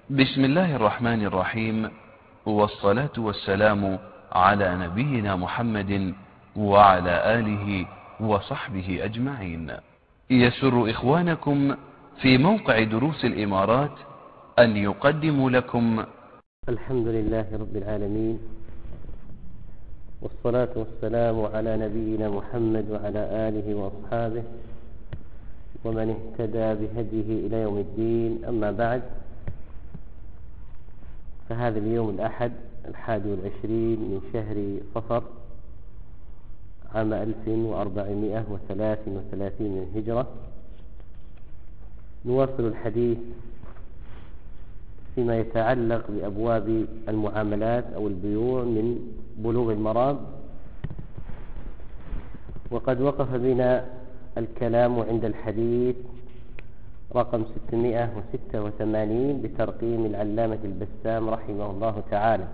بسم الله الرحمن الرحيم، والصلاة والسلام على نبينا محمد وعلى آله وصحبه أجمعين. يسر إخوانكم في موقع دروس الإمارات أن يقدموا لكم الحمد لله رب العالمين، والصلاة والسلام على نبينا محمد وعلى آله وأصحابه ومن اهتدى بهديه إلى يوم الدين. أما بعد، فهذا اليوم الأحد 21 من شهر صفر عام 1433 من الهجرة. نواصل الحديث فيما يتعلق بأبواب المعاملات أو البيوع من بلوغ المرام، وقد وقف بنا الكلام عند الحديث رقم 686 بترقيم العلامة البسام رحمه الله تعالى.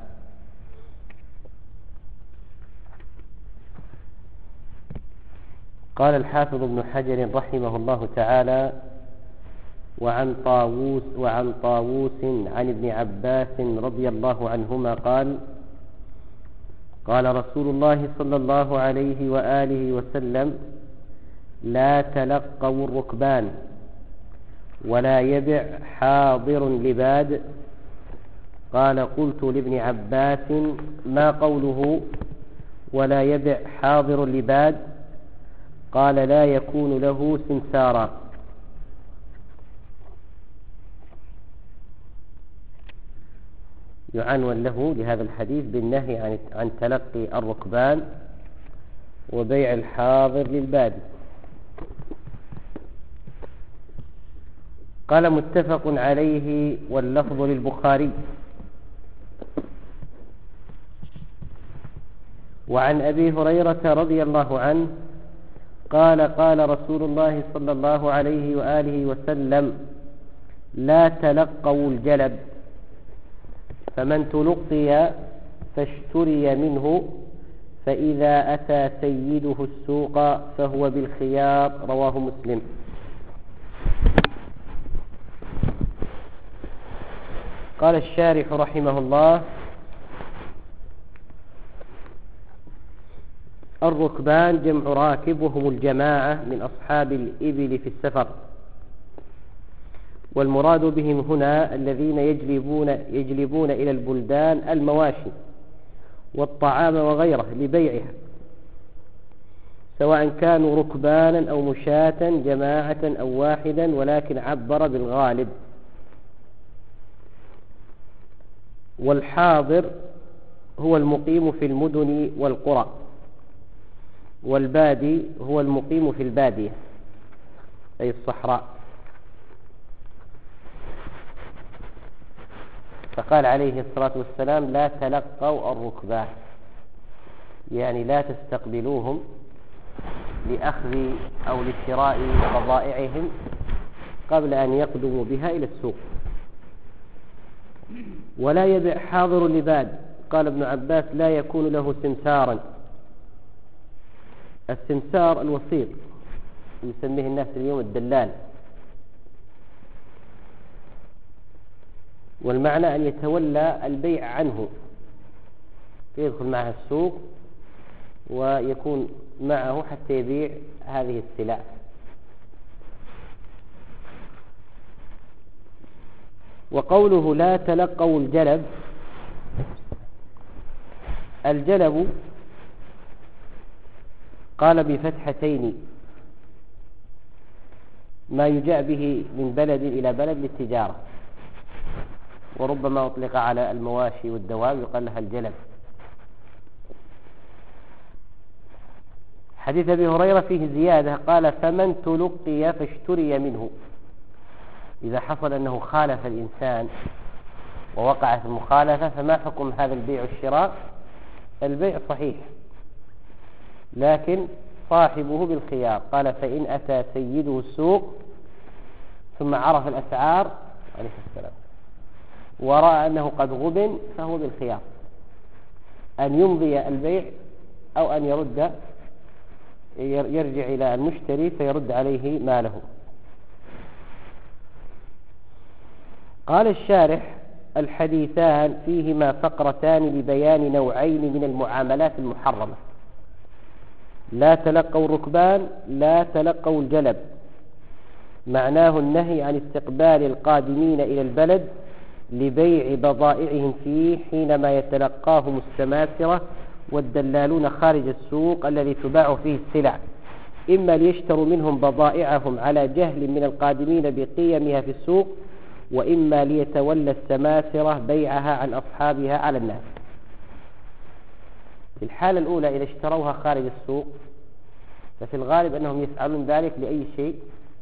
قال الحافظ ابن حجر رحمه الله تعالى: وعن طاووس عن ابن عباس رضي الله عنهما قال: قال رسول الله صلى الله عليه وآله وسلم: لا تلقوا الركبان ولا يبع حاضر لباد. قال: قلت لابن عباس: ما قوله ولا يبع حاضر لباد؟ قال: لا يكون له سمسارا. يعنون له لهذا الحديث بالنهي عن تلقي الركبان وبيع الحاضر للبادي. قال: متفق عليه، واللفظ للبخاري. وعن أبي هريرة رضي الله عنه قال: قال رسول الله صلى الله عليه وآله وسلم: لا تلقوا الجلب، فمن تلقي فاشتري منه، فإذا أتى سيده السوق فهو بالخيار. رواه مسلم. قال الشارح رحمه الله: الركبان جمع راكب، وهم الجماعة من أصحاب الإبل في السفر، والمراد بهم هنا الذين يجلبون إلى البلدان المواشي والطعام وغيره لبيعها، سواء كانوا ركبانا أو مشاة، جماعة أو واحدا، ولكن عبر بالغالب. والحاضر هو المقيم في المدن والقرى، والبادي هو المقيم في البادية أي الصحراء. فقال عليه الصلاة والسلام: لا تلقوا الركبان، يعني لا تستقبلوهم لأخذ أو لشراء بضائعهم قبل أن يقدموا بها إلى السوق. ولا يبع حاضر لباد. قال ابن عباس: لا يكون له سمسارا. السمسار الوسيط، يسميه الناس اليوم الدلال، والمعنى أن يتولى البيع عنه، يدخل معه السوق ويكون معه حتى يبيع هذه السلع. وقوله لا تلقوا الجلب، الجلب قال بفتحتين، ما يجاء به من بلد إلى بلد للتجارة، وربما أطلق على المواشي والدواب يقال لها الجلب. حديث أبي هريرة فيه زيادة، قال: فمن تلقي فاشتري منه. إذا حصل أنه خالف الإنسان ووقع في المخالفة، فما حكم هذا البيع والشراء؟ البيع صحيح، لكن صاحبه بالخيار. قال: فإن أتى سيده السوق ثم عرف الأسعار عليه السلام ورأى أنه قد غبن، فهو بالخيار أن يمضي البيع أو أن يرجع إلى المشتري فيرد عليه ماله. قال الشارح: الحديثان فيهما فقرتان لبيان نوعين من المعاملات المحرمة: لا تلقوا الركبان، لا تلقوا الجلب. معناه النهي عن استقبال القادمين إلى البلد لبيع بضائعهم فيه حينما يتلقاهم السماسرة والدلالون خارج السوق الذي تباع فيه السلع، إما ليشتروا منهم بضائعهم على جهل من القادمين بقيمها في السوق، وإما ليتولى السماسرة بيعها عن أصحابها على الناس. في الحالة الأولى إذا اشتروها خارج السوق ففي الغالب أنهم يفعلون ذلك لأي شيء؟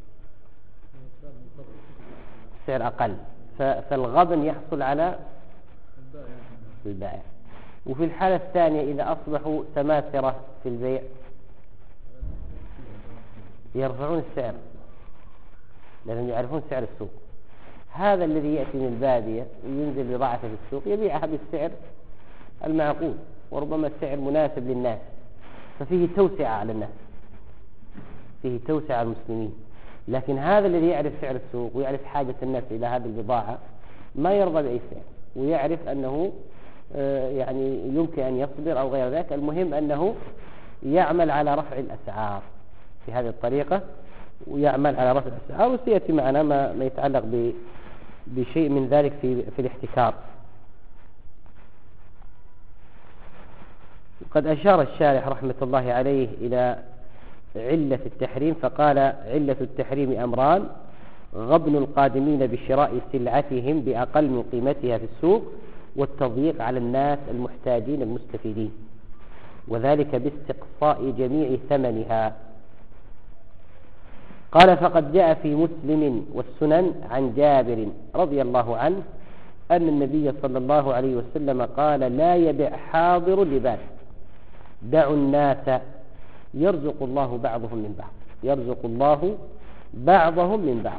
سعر أقل، فالغبن يحصل على البائع. وفي الحالة الثانية إذا أصبحوا سماسرة في البيع يرفعون السعر لأنهم يعرفون سعر السوق. هذا الذي يأتي من البادية وينزل بضاعته في السوق يبيعها بالسعر المعقول وربما السعر مناسب للناس، ففيه توسعة على الناس، فيه توسعة على المسلمين. لكن هذا الذي يعرف سعر السوق ويعرف حاجة الناس إلى هذه البضاعة ما يرضى بأي سعر، ويعرف أنه يعني يمكن أن يصبر أو غير ذلك. المهم أنه يعمل على رفع الأسعار في هذه الطريقة، ويعمل على رفع الأسعار، وسيأتي معنا ما يتعلق بشيء من ذلك في الاحتكار. قد أشار الشارح رحمة الله عليه إلى علة التحريم فقال: علة التحريم أمران: غبن القادمين بشراء سلعتهم بأقل من قيمتها في السوق، والتضييق على الناس المحتاجين المستفيدين، وذلك باستقصاء جميع ثمنها. قال: فقد جاء في مسلم والسنن عن جابر رضي الله عنه أن النبي صلى الله عليه وسلم قال: لا يبع حاضر لباد، دعوا الناس يرزق الله بعضهم من بعض، يرزق الله بعضهم من بعض.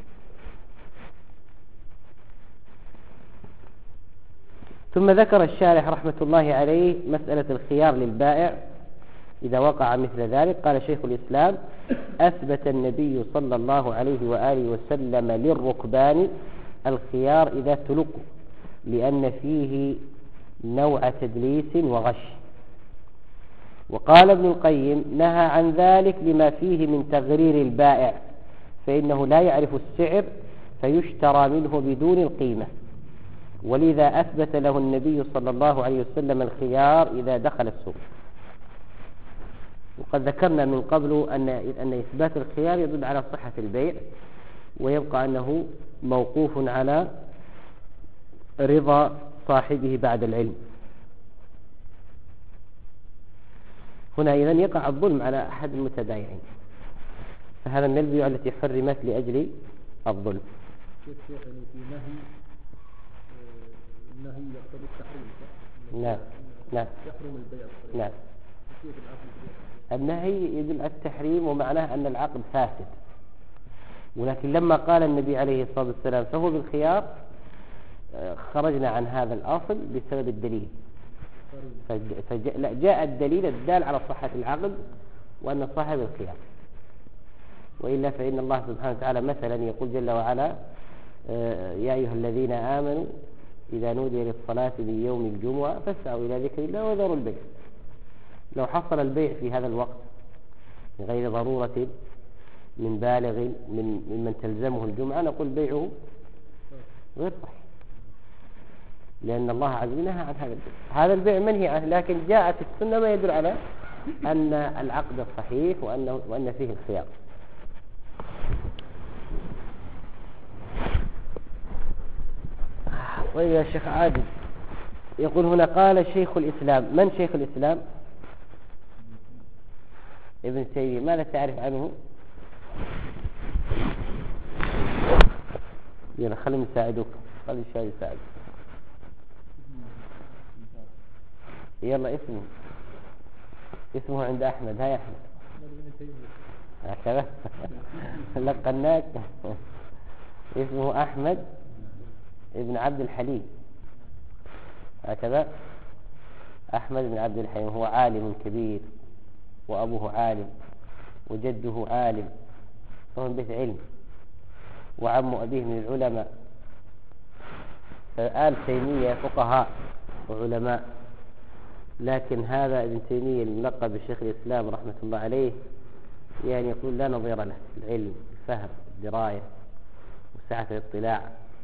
ثم ذكر الشارح رحمة الله عليه مسألة الخيار للبائع إذا وقع مثل ذلك. قال شيخ الإسلام: أثبت النبي صلى الله عليه وآله وسلم للركبان الخيار إذا تلقوا، لأن فيه نوع تدليس وغش. وقال ابن القيم: نهى عن ذلك لما فيه من تغرير البائع، فإنه لا يعرف السعر فيشترى منه بدون القيمة، ولذا أثبت له النبي صلى الله عليه وسلم الخيار إذا دخل السوق. وقد ذكرنا من قبل أن إثبات الخيار يدل على صحة البيع، ويبقى أنه موقوف على رضا صاحبه بعد العلم. هنا إذن يقع الظلم على أحد المتبايعين، فهذا من البيوع التي حرمت لأجل الظلم. النهي يقتضي التحريم. نعم نعم يحرم البيع. نعم، النهي يدل على التحريم ومعناه أن العقد فاسد، ولكن لما قال النبي عليه الصلاة والسلام فهو بالخيار خرجنا عن هذا الأصل بسبب الدليل. فجاء الدليل الدال على صحة العقد وأن صاحب الخيار. وإلا فإن الله سبحانه وتعالى مثلا يقول جل وعلا: يا أيها الذين آمنوا إذا نودي للصلاة من يوم الجمعة فاسعوا إلى ذكر الله وذروا البيع. لو حصل البيع في هذا الوقت من غير ضرورة من بالغ ممن تلزمه الجمعة نقول بيعه غير صحيح، لأن الله عز وجل نهى عن هذا البيع. هذا البيع منهي عنه، لكن جاءت السنة ما يدل على أن العقد صحيح وأن فيه الخيار. طيب يا شيخ عادل، يقول هنا: قال شيخ الإسلام. من شيخ الإسلام؟ ابن تيمية. ماذا تعرف عنه؟ يلا خلينا نساعدوك، خلي الشاي يساعدك. يلا اسمه عند أحمد. هاي أحمد هكذا لقناك. اسمه أحمد ابن عبد الحليم، هكذا أحمد بن عبد الحليم. هو عالم كبير، وأبوه عالم، وجده عالم، فهو من بيت علم، وعم أبيه من العلماء. آل تيمية فقهاء وعلماء، لكن هذا ابن تيمية الملقب بشيخ الإسلام رحمة الله عليه يعني يقول لا نظير له العلم، الفهم، الدراية، وسعة الاطلاع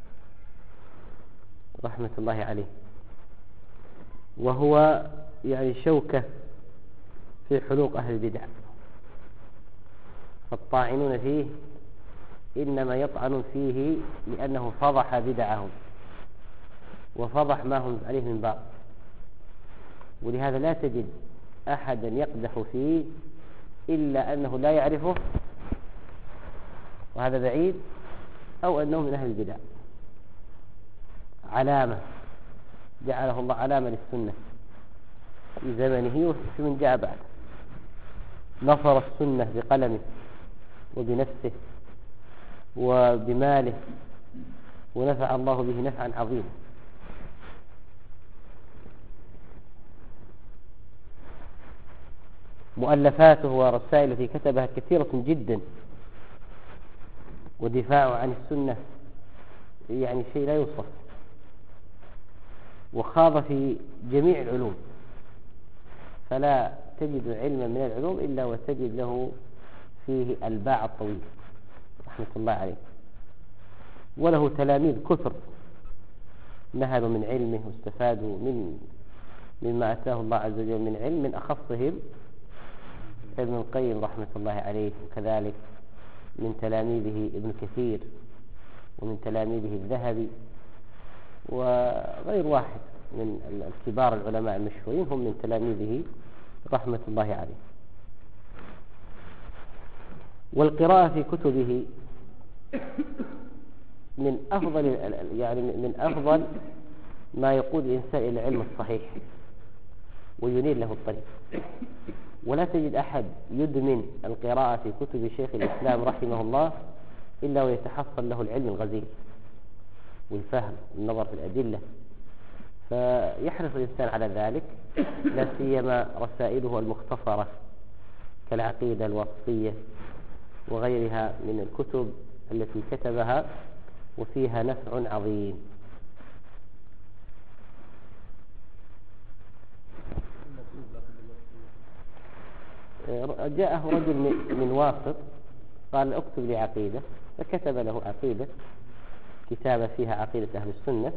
رحمة الله عليه. وهو يعني شوكة في حلوق أهل البدع، فالطاعنون فيه إنما يطعن فيه لأنه فضح بدعهم وفضح ما هم عليه من باطل، ولهذا لا تجد أحدا يقدح فيه إلا أنه لا يعرفه، وهذا بعيد، أو أنه من أهل البدع، علامة جعله الله علامة للسنة في زمنه وفي من جاء بعده، نصر السنة بقلمه وبنفسه وبماله، ونفع الله به نفعا عظيما. مؤلفاته ورسائله التي كتبها كثيرة جدا، ودفاعه عن السنة يعني شيء لا يوصف، وخاض في جميع العلوم، فلا تجد علما من العلوم إلا وتجد له فيه الباع الطويل رحمة الله عليه. وله تلاميذ كثر نهلوا من علمه واستفادوا مما أتاه الله عز وجل من علم، من أخصهم ابن القيم رحمة الله عليه، وكذلك من تلاميذه ابن كثير، ومن تلاميذه الذهبي، وغير واحد من الكبار العلماء المشهورين هم من تلاميذه رحمة الله عليه. والقراءة في كتبه من أفضل ما يقود الإنسان إلى العلم الصحيح وينير له الطريق. ولا تجد أحد يدمن القراءة في كتب شيخ الإسلام رحمه الله إلا ويتحصل له العلم الغزير والفهم والنظر في الأدلة، فيحرص الإنسان على ذلك، لا سيما رسائله المختصرة كالعقيدة الواسطية وغيرها من الكتب التي كتبها وفيها نفع عظيم. جاءه رجل من واسط قال اكتب لي عقيدة، فكتب له عقيدة، كتابة فيها عقيدة أهل السنة.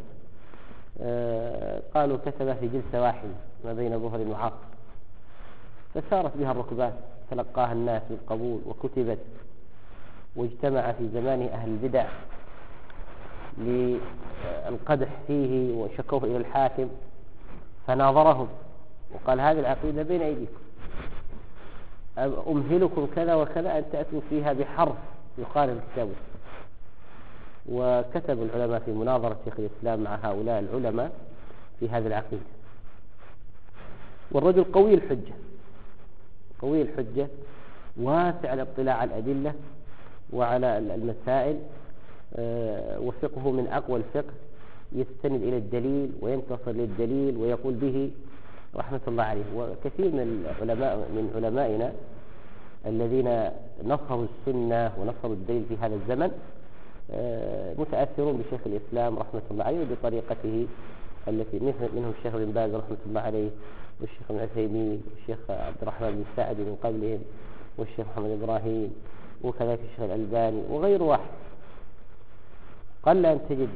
قالوا كتبها في جلسة واحدة ما بين ظهر وعصر، فسارت بها الركبات، تلقاها الناس بالقبول وكتبت، واجتمع في زمانه أهل البدع للقدح فيه وشكوه إلى الحاكم، فناظرهم وقال هذه العقيدة بين أيديكم، أمهلكم كذا وكذا أن تأتوا فيها بحرف يقارن الكتاب. وكتب العلماء في مناظرة شيخ الإسلام مع هؤلاء العلماء في هذه العقيدة. والرجل قوي الحجة واسع الاطلاع على الأدلة وعلى المسائل، وفقه من أقوى الفقه، يستند إلى الدليل وينتصر للدليل ويقول به رحمة الله عليه. وكثير من علمائنا الذين نصروا السنة ونصروا الدليل في هذا الزمن متأثرون بشيخ الإسلام رحمة الله عليه وبطريقته التي منهم الشيخ بن باز رحمة الله عليه، والشيخ ابن عثيمين، والشيخ عبد الرحمن بن سعد من قبلهم، والشيخ محمد إبراهيم، وكذلك الشيخ الألباني وغير واحد. قل أن تجد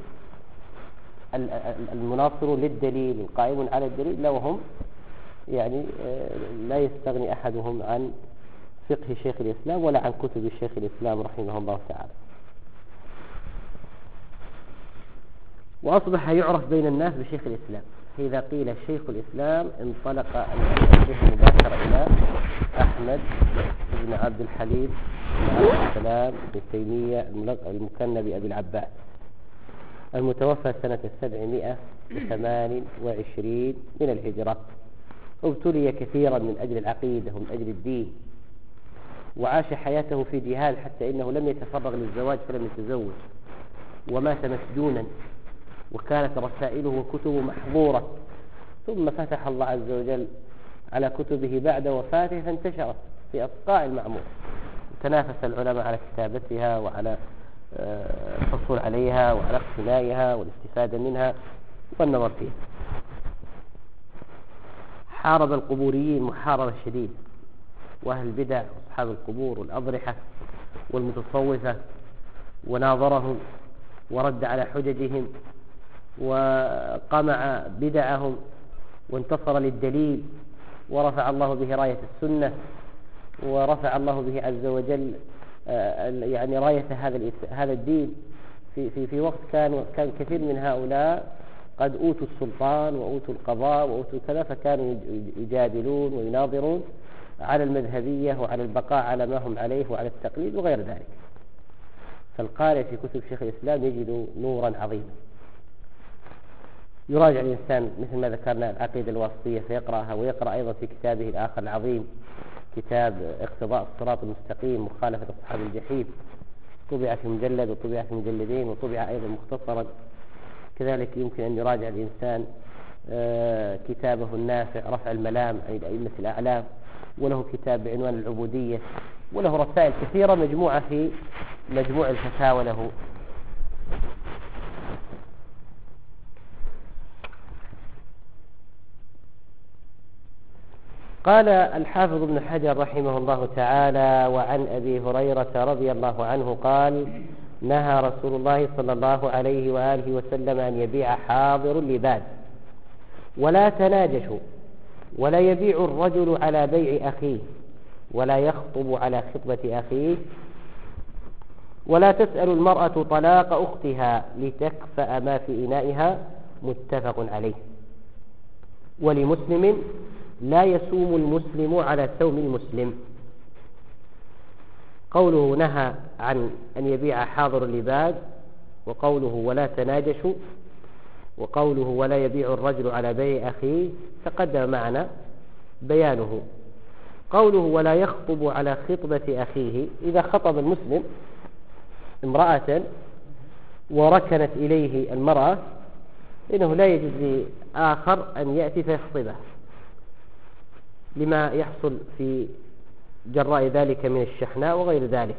المناصرون للدليل القائمون على الدليل لا وهم يعني لا يستغني أحدهم عن فقه شيخ الإسلام ولا عن كتب شيخ الإسلام رحمه الله تعالى. وأصبح يعرف بين الناس بشيخ الإسلام، فإذا قيل شيخ الإسلام انطلق المؤلف مباشرة إلى أحمد بن عبد الحليم بن عبد السلام بن تيمية المكنى بأبي العباس، المتوفى سنة 728 من الهجرة. ابتلي كثيرا من أجل العقيدة ومن أجل الدين، وعاش حياته في جهاد حتى إنه لم يتفرغ للزواج فلم يتزوج، ومات مسجونا، وكانت رسائله وكتبه محظورة. ثم فتح الله عز وجل على كتبه بعد وفاته فانتشرت في أصقاع المعمور، تنافس العلماء على كتابتها وعلى الحصول عليها وعلى اقتنائها والاستفادة منها والنظر فيها. حارب القبوريين محاربة شديدة، وأهل البدع وأصحاب القبور والأضرحة والمتصوفة، وناظرهم ورد على حججهم وقمع بدعهم وانتصر للدليل، ورفع الله به راية السنة، ورفع الله به عز وجل يعني راية هذا الدين في وقت كان كثير من هؤلاء قد أوتوا السلطان وأوتوا القضاء وأوتوا كذا، فكانوا يجادلون ويناظرون على المذهبية وعلى البقاء على ما هم عليه وعلى التقليد وغير ذلك. فالقارئ في كتب شيخ الإسلام يجد نورا عظيما. يراجع الإنسان مثل ما ذكرنا العقيدة الواسطية فيقرأها، ويقرأ أيضا في كتابه الآخر العظيم كتاب اقتضاء الصراط المستقيم مخالفة أصحاب الجحيم، طبع في مجلد وطبع في مجلدين وطبع أيضا مختصرا. كذلك يمكن أن يراجع الإنسان كتابه النافع رفع الملام عن الأئمة الأعلام، وله كتاب بعنوان العبودية، وله رسائل كثيرة مجموعة في مجموع الفتاوى له. قال الحافظ ابن حجر رحمه الله تعالى: وعن أبي هريرة رضي الله عنه قال: نهى رسول الله صلى الله عليه وآله وسلم أن يبيع حاضر لباد، ولا تناجشوا، ولا يبيع الرجل على بيع أخيه، ولا يخطب على خطبة أخيه، ولا تسأل المرأة طلاق أختها لتكفأ ما في إنائها، متفق عليه. ولمسلم: لا يسوم المسلم على سوم المسلم. قوله نهى عن أن يبيع حاضر اللباد، وقوله ولا تناجشوا، وقوله ولا يبيع الرجل على بيع أخيه تقدم معنا بيانه. قوله ولا يخطب على خطبة أخيه: إذا خطب المسلم امرأة وركنت إليه المرأة إنه لا يجوز لآخر أن يأتي فيخطبه، لما يحصل في جراء ذلك من الشحناء وغير ذلك.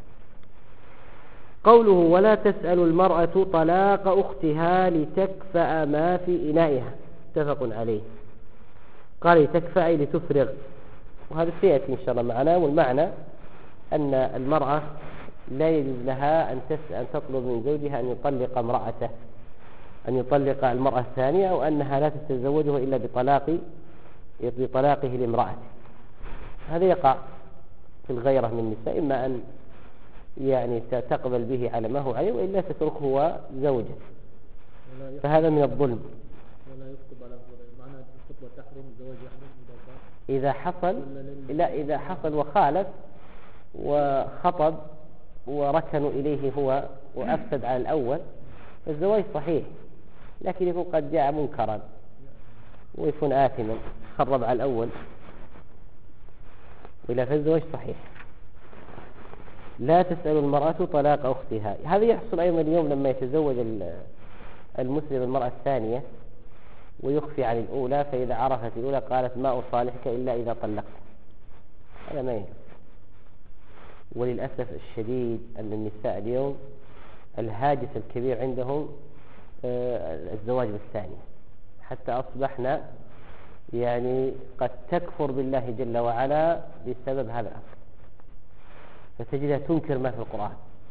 قوله ولا تسأل المرأة طلاق أختها لتكفأ ما في إنائها، متفق عليه. قال لتكفأ أي لتفرغ، وهذا سيأتي إن شاء الله معنا. والمعنى أن المرأة لا يجوز لها أن تطلب من زوجها أن يطلق امرأته، أن يطلق المرأة الثانية، أو أنها لا تتزوجه إلا بطلاقه لامرأته. هذا يقع في الغيرة من النساء، إما أن يعني تقبل به على ما هو عليه، وإلا تتركه هو زوجه، فهذا من الظلم. ولا يخطب على معنى الخطبة تحرم، الزواج يحرم إذا حصل وخالف وخطب وركنوا إليه هو وأفسد على الأول، الزواج صحيح، لكن يكون قد جاء منكرا ويكون آثما، خرب على الأول، وإلا فالزواج صحيح. لا تسأل المرأة طلاق أختها. هذا يحصل أيضا اليوم لما يتزوج المسلم المرأة الثانية ويخفي عن الأولى، فإذا عرفت الأولى قالت ما أصالحك إلا إذا طلقت. هذا ما يجوز. وللأسف الشديد أن النساء اليوم الهاجس الكبير عندهم الزواج بالثانية، حتى أصبحنا يعني قد تكفر بالله جل وعلا بسبب هذا الأمر، فتجدها تنكر ما في القرآن،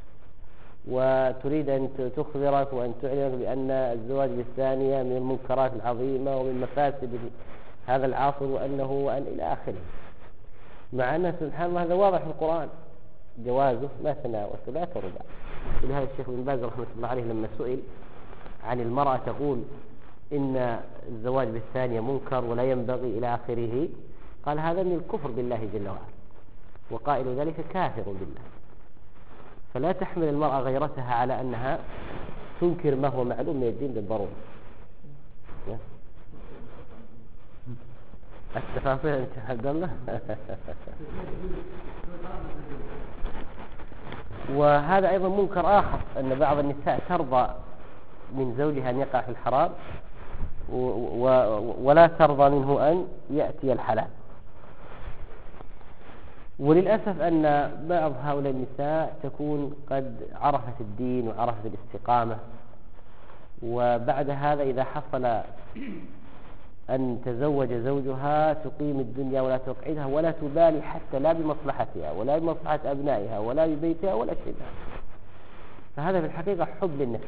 وتريد أن تخبرك وأن تعلمك بأن الزواج بالثانية من المنكرات العظيمة ومن مفاسد هذا العصر، وأن إلى آخره، مع أن سبحان الله هذا واضح في القرآن جوازه مثنى وثلاث ورباع. ولهذا الشيخ ابن باز رحمة الله عليه لما سئل عن المرأة تقول إن الزواج بالثانية منكر ولا ينبغي إلى آخره، قال هذا من الكفر بالله جل وعلا، وقائل ذلك كافر بالله. فلا تحمل المرأة غيرتها على أنها تنكر ما هو معلوم من الدين بالضرورة. التفاصيل أنت عبد الله. وهذا أيضا منكر آخر، أن بعض النساء ترضى من زوجها أن يقع في الحرام ولا ترضى منه أن يأتي الحلال. وللأسف أن بعض هؤلاء النساء تكون قد عرفت الدين وعرفت الاستقامة، وبعد هذا إذا حصل أن تزوج زوجها تقيم الدنيا ولا تقعدها ولا تبالي حتى لا بمصلحتها ولا بمصلحة أبنائها ولا ببيتها ولا شيء. فهذا في الحقيقة حب للنفس،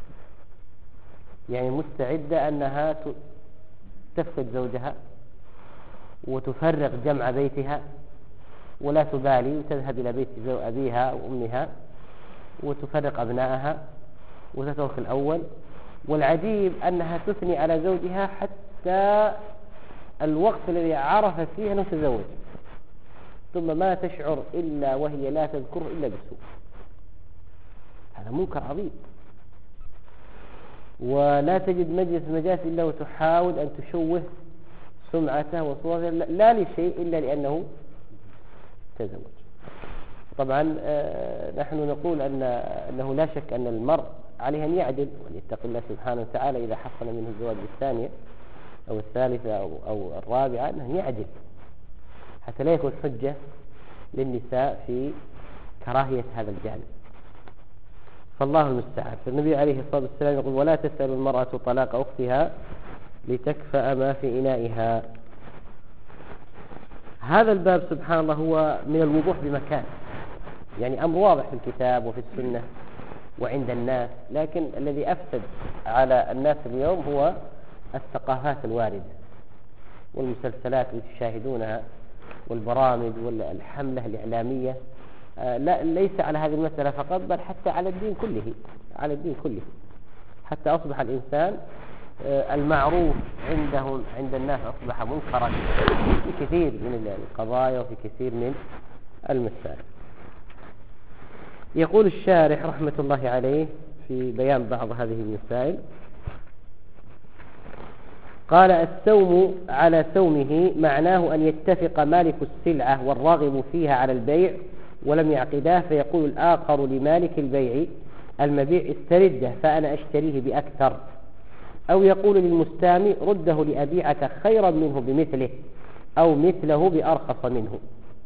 يعني مستعدة أنها تفقد زوجها وتفرق جمع بيتها ولا تبالي وتذهب إلى بيت أبيها وأمها وتفرق أبنائها وتترك الأول. والعجيب أنها تثني على زوجها حتى الوقت الذي عرف فيه أنه تزوج، ثم ما تشعر إلا وهي لا تذكره إلا بالسوء. هذا منكر عظيم، ولا تجد مجلس إلا وتحاول أن تشوه سمعته وصورته لا لشيء إلا لأنه تزوج. طبعا نحن نقول أنه لا شك أن المرء عليه أن يعدل وليتقي الله سبحانه وتعالى إذا حصل منه الزواج الثانية أو الثالثة أو الرابعة، أنه يعدل حتى لا يكون حجة للنساء في كراهية هذا الجانب. فالله المستعان. فالنبي عليه الصلاة والسلام يقول: ولا تسأل المرأة طلاق أختها لتكفأ ما في إنائها. هذا الباب سبحان الله هو من الوضوح بمكان، يعني أمر واضح في الكتاب وفي السنة وعند الناس، لكن الذي أفسد على الناس اليوم هو الثقافات الواردة والمسلسلات التي تشاهدونها والبرامج والحملة الإعلامية، لا ليس على هذه المسألة فقط بل حتى على الدين كله، على الدين كله، حتى أصبح الإنسان المعروف عند الناس أصبح منكرا في كثير من القضايا وفي كثير من المسائل. يقول الشارح رحمة الله عليه في بيان بعض هذه المسائل، قال: السوم على سومه معناه أن يتفق مالك السلعة والراغب فيها على البيع ولم يعقداه، فيقول الآخر لمالك البيع: المبيع استرده فأنا أشتريه بأكثر، أو يقول للمستامع: رده لأبيعك خيرا منه بمثله أو مثله بأرخص منه.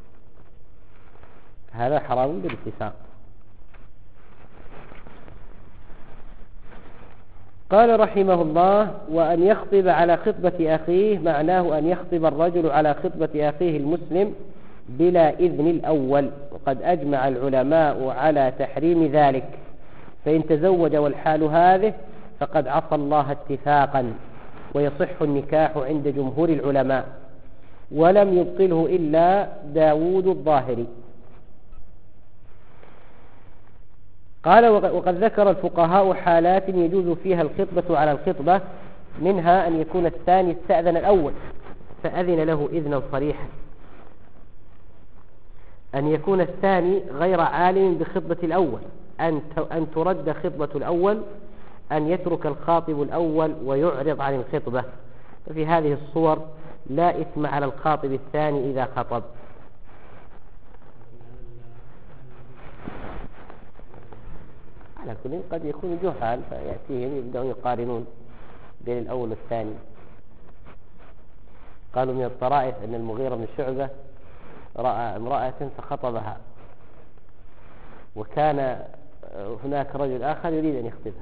هذا حرام بالاتفاق. قال رحمه الله: وأن يخطب على خطبة أخيه معناه أن يخطب الرجل على خطبة أخيه المسلم بلا إذن الأول، وقد أجمع العلماء على تحريم ذلك، فإن تزوج والحال هذه فقد عصى الله اتفاقا، ويصح النكاح عند جمهور العلماء، ولم يبطله إلا داود الظاهري. قال: وقد ذكر الفقهاء حالات يجوز فيها الخطبة على الخطبة، منها أن يكون الثاني استأذن الأول فأذن له إذنا صريحا، أن يكون الثاني غير عالم بخطبة الأول، أن ترد خطبة الأول، أن يترك الخاطب الأول ويعرض عن الخطبة. ففي هذه الصور لا إثم على الخاطب الثاني إذا خطب. على كل قد يكون جهال فيأتيهم يبدأون يقارنون بين الأول والثاني. قالوا من الطرائف أن المغيرة بن شعبة رأى امرأة فخطبها، وكان هناك رجل آخر يريد أن يخطبها،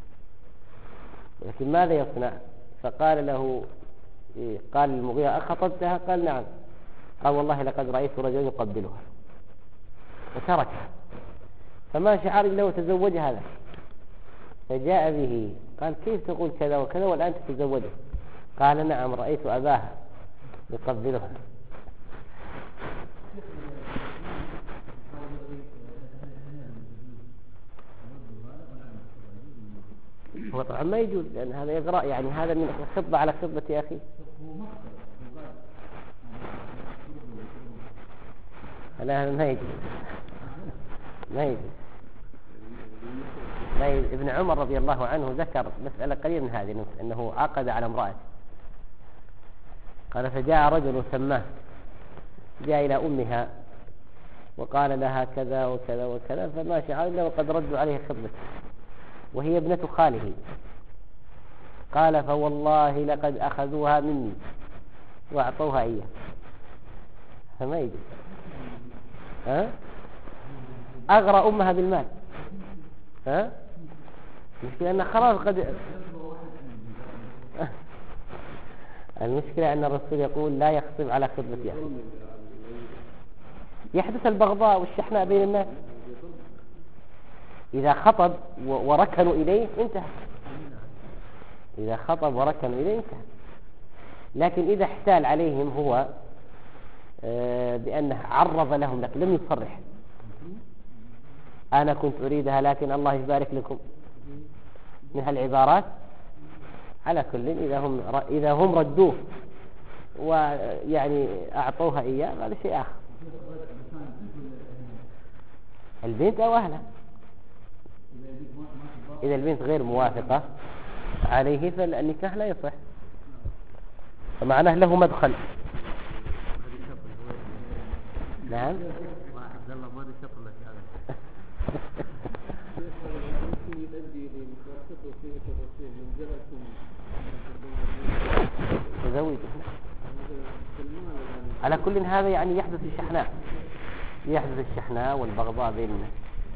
لكن ماذا يصنع؟ فقال له قال المغيرة: أخطبتها؟ قال: نعم. قال: والله لقد رأيت رجلا يقبلها، وتركها، فما شعر إلا وتزوج هذا، فجاء به قال: كيف تقول كذا وكذا والآن تتزوجه؟ قال: نعم رأيت أباها يقبلها. هو طبعا ما يجوز، لأن هذا يغرأ، يعني هذا من خطبة على خطبة يا أخي. لا ما يجوز، ما يجوز. ابن عمر رضي الله عنه ذكر مسألة قليلة من هذه، أنه عقد على امرأة، قال: فجاء رجل سماه، جاء إلى أمها وقال لها كذا وكذا وكذا، فما شعر إلا وقد ردوا عليه خطبته، وهي ابنة خاله. قال: فوالله لقد أخذوها مني وأعطوها إياه. فما يجوز. ها؟ أغرى أمها بالمال. ها؟ المشكلة أن خلاص قد المشكلة أن الرسول يقول لا يخصب على خطبة أخيه. يحدث البغضاء والشحناء بين الناس. إذا خطب وركنوا إليه انتهى. إذا خطب وركنوا إليه انتهى. لكن إذا احتال عليهم هو بأنه عرض لهم لكن لم يصرح، أنا كنت أريدها لكن الله يبارك لكم، من هالعبارات، على كل إذا هم ردوه ويعني أعطوها إياه هذا شيء آخر. البنت أو أهلها، إذا البنت غير موافقة عليه فالنكاح لا يصح، فمعناه له مدخل. نعم. تزوج على كل هذا يعني يحدث الشحناء والبغضاء بين الناس.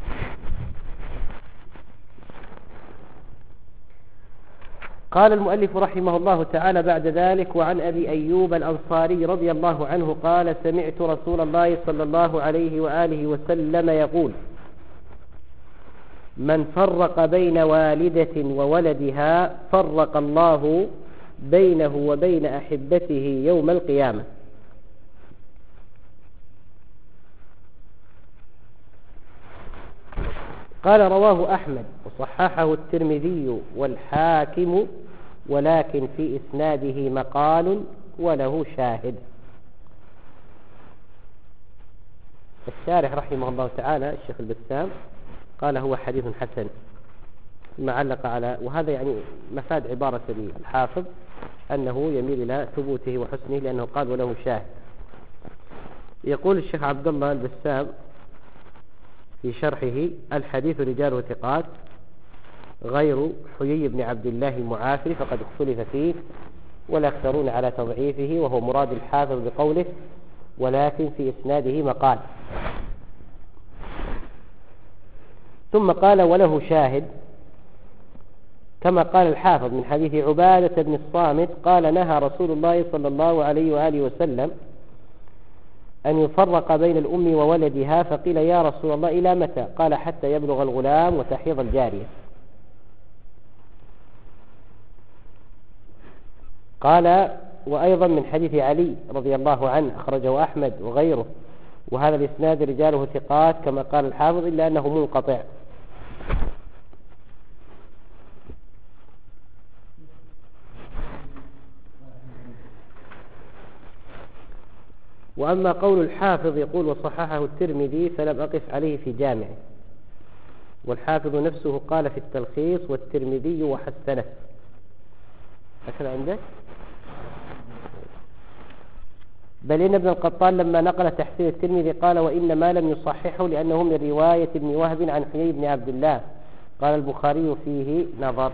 قال المؤلف رحمه الله تعالى بعد ذلك: وعن أبي أيوب الأنصاري رضي الله عنه قال: سمعت رسول الله صلى الله عليه وآله وسلم يقول: من فرق بين والدة وولدها فرق الله بينه وبين أحبته يوم القيامة. قال: رواه أحمد وصححه الترمذي والحاكم، ولكن في إسناده مقال وله شاهد. الشارح رحمه الله تعالى الشيخ البسام قال: هو حديث حسن، ثم علق على، وهذا يعني مفاد عبارة الحافظ أنه يميل إلى ثبوته وحسنه، لأنه قال وله شاهد. يقول الشيخ عبد الله البسام في شرحه: الحديث رجاله ثقات غير حيي بن عبد الله المعافري فقد اختلف فيه، والأكثرون على تضعيفه، وهو مراد الحافظ بقوله ولكن في إسناده مقال. ثم قال وله شاهد، كما قال الحافظ من حديث عبادة بن الصامت قال: نهى رسول الله صلى الله عليه وآله وسلم أن يفرق بين الأم وولدها، فقيل: يا رسول الله إلى متى؟ قال: حتى يبلغ الغلام وتحيض الجارية. قال: وأيضا من حديث علي رضي الله عنه أخرجه أحمد وغيره، وهذا الإسناد رجاله ثقات كما قال الحافظ، إلا أنه منقطع. وأما قول الحافظ يقول وصححه الترمذي فلم أقف عليه في جامعه، والحافظ نفسه قال في التلخيص: والترمذي وحسنه. هكذا عندك؟ بل إن ابن القطان لما نقل تحسين الترمذي قال: وإنما لم يصححه لأنه من رواية ابن وهب عن حيي بن عبد الله. قال البخاري: فيه نظر.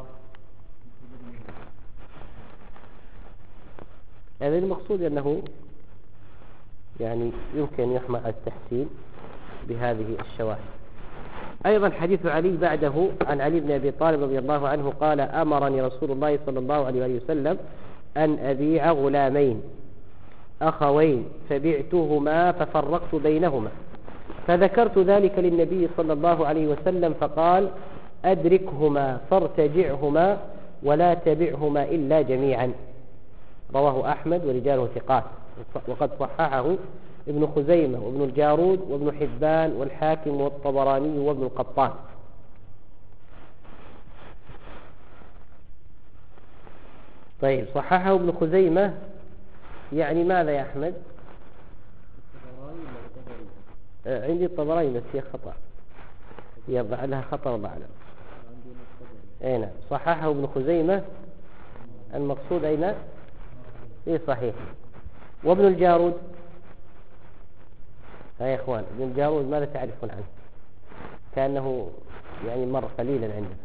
هذا المقصود أنه يعني يمكن يحمل على التحسين بهذه الشواهد. أيضا حديث علي بعده عن علي بن أبي طالب رضي الله عنه قال: أمرني رسول الله صلى الله عليه وسلم أن أبيع غلامين أخوين فبعتهما ففرقت بينهما، فذكرت ذلك للنبي صلى الله عليه وسلم فقال: أدركهما فارتجعهما ولا تبعهما إلا جميعا. رواه أحمد ورجاله ثقات، وقد صححه ابن خزيمة وابن الجارود وابن حبان والحاكم والطبراني وابن القطان. طيب، صححه ابن خزيمة يعني ماذا يا أحمد؟ عندي الطبراني بس هي خطأ، يضع لها خطأ والله أعلم. أين صححه ابن خزيمة؟ المقصود أين؟ إيه صحيح. وابن الجارود، يا إخوان ابن الجارود ماذا تعرفون عنه؟ كأنه يعني مر قليلا عندنا.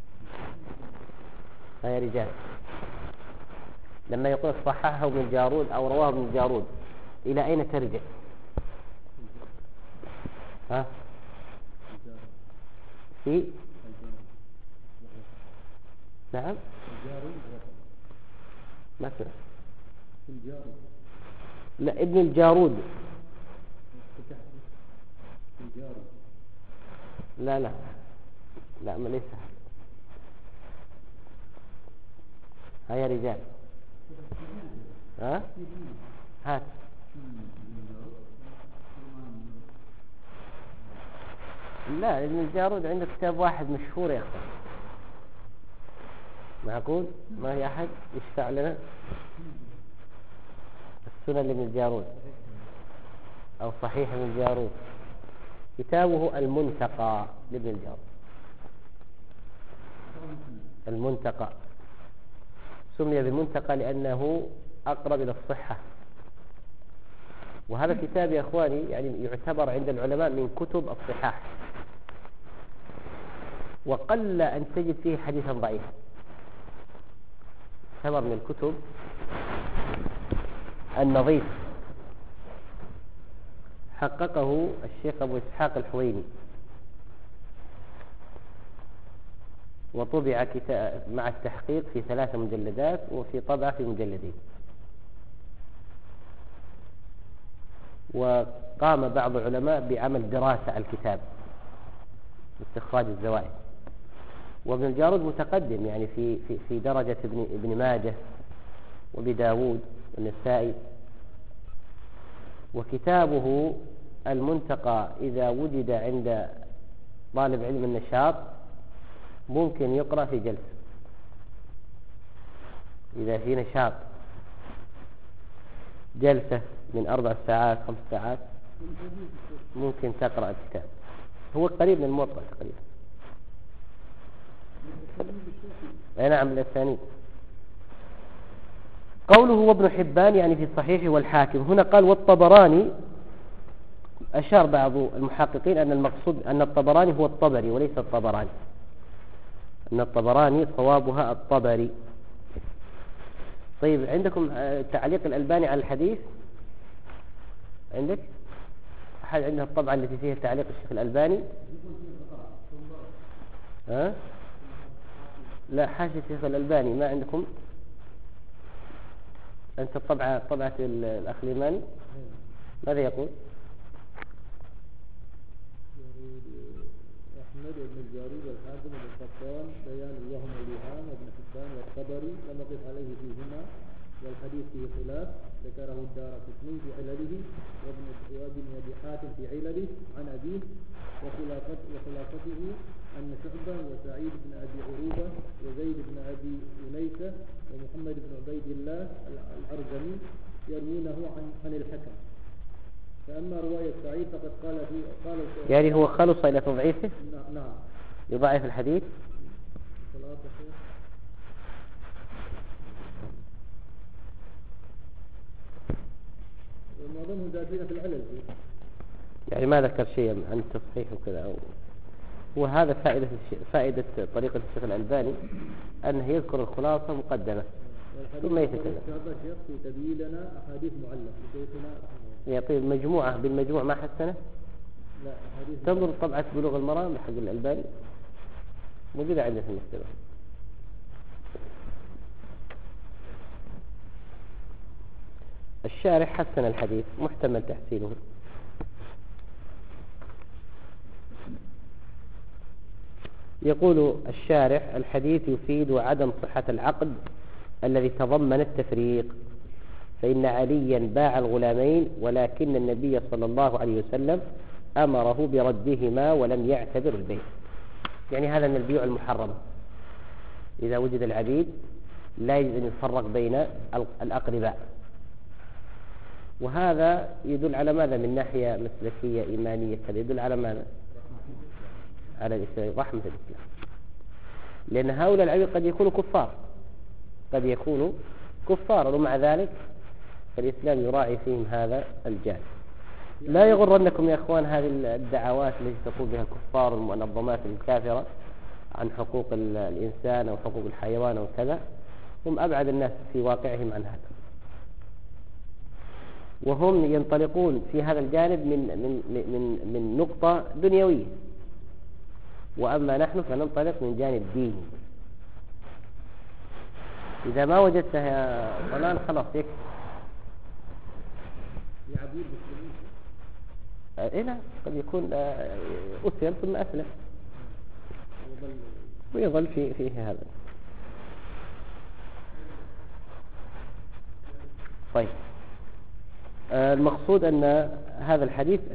يا رجال، لما يقول صححه ابن الجارود أو رواه ابن الجارود إلى أين ترجع؟ ها في نعم ما سمعت. لا ابن الجارود. لا لا لا ما ليس هيا رجال. ها هات لا ابن الجارود عنده كتاب واحد مشهور يا أخي. معقول ما هي أحد يشفع لنا السنن لابن الجارود أو صحيح ابن الجارود؟ كتابه المنتقى لابن الجارود. المنتقى سمي بالمنتقى لأنه أقرب إلى الصحة. وهذا الكتاب يا أخواني يعني يعتبر عند العلماء من كتب الصحاح، وقل أن تجد فيه حديثا ضعيفا. يعتبر من الكتب النظيف. حققه الشيخ أبو إسحاق الحويني، وطبع مع التحقيق في 3 مجلدات، وفي طبعة في مجلدين. وقام بعض العلماء بعمل دراسة على الكتاب واستخراج الزوائد. وابن الجارود متقدم يعني في درجة ابن ماجه وابن داود والنسائي. وكتابه المنتقى إذا وجد عند طالب علم النشاط ممكن يقرأ في جلسة. إذا في نشاط جلسة من 4 ساعات 5 ساعات ممكن تقرأ الكتاب. هو قريب من الموطأ تقريبا. أي نعم الأسانيد. قوله وابن حبان يعني في الصحيح والحاكم. هنا قال والطبراني. أشار بعض المحققين أن المقصود أن الطبراني هو الطبري وليس الطبراني، أن الطبراني صوابها الطبري. طيب عندكم تعليق الألباني على الحديث؟ عندك أحد عنده الطبعة التي فيها تعليق الشيخ الألباني؟ ها؟ لا حاشية الشيخ الألباني ما عندكم؟ أنت طبعة الأخ اليماني ماذا يقول؟ أحمد بن الجارود والحاكم بن القطان بيان الوهم والإيهام وابن حبان والطبري لم يقف عليه فيهما، والحديث فيه خلاف ذكره الدارقطني في علله وابن أبي حاتم في علله عن أبيه. وخلاصته أن شعبة وسعيد بن أبي عروبة وزيد بن أبي أنيسة ومحمد بن عبيد الله الأرزمي يروونه عن الحكم. فأما رواية سعيد فقد قال يعني هو خلص إلى تضعيفه؟ نعم يضعف الحديث. معظمهم ذاتين في العلل يعني ما ذكر شيء عن التصحيح وكذا. وهذا فائدة طريقة الشيخ الألباني أنه يذكر الخلاصة مقدمة ثم يتكلم. هذا شيخ في تبيين لنا أحاديث معلقة لشيخنا يعطي المجموعة بالمجموع ما حسنه. لا أحاديث. تنظر طبعة بلوغ المرام حق الألباني موجودة عندنا في المكتبة. الشارح حسن الحديث محتمل تحسينه. يقول الشارح الحديث يفيد عدم صحة العقد الذي تضمن التفريق، فإن عليا باع الغلامين ولكن النبي صلى الله عليه وسلم أمره بردهما ولم يعتبر البيع. يعني هذا من البيوع المحرمة. إذا وجد العبيد لا يجوز أن يفرق بين الأقرباء. وهذا يدل على ماذا من ناحية مسلكية إيمانية؟ كذا يدل على ماذا؟ على الإسلام، رحمة الإسلام. لأن هؤلاء العبيد قد يكونوا كفار، قد يكونوا كفار، ومع ذلك الإسلام يراعي فيهم هذا الجانب. لا يغرنكم يا أخوان هذه الدعوات التي تقول بها الكفار والمنظمات الكافرة عن حقوق الإنسان أو حقوق الحيوان أو كذا، هم أبعد الناس في واقعهم عن هذا. وهم ينطلقون في هذا الجانب من نقطة دنيوية، وأما نحن فننطلق من جانب ديني. إذا ما وجدتها يا طلال خلاص يكفي. يعبيد بالسلوك. لا، قد يكون أسلم ثم أسلم ويظل فيه هذا. طيب، المقصود أن هذا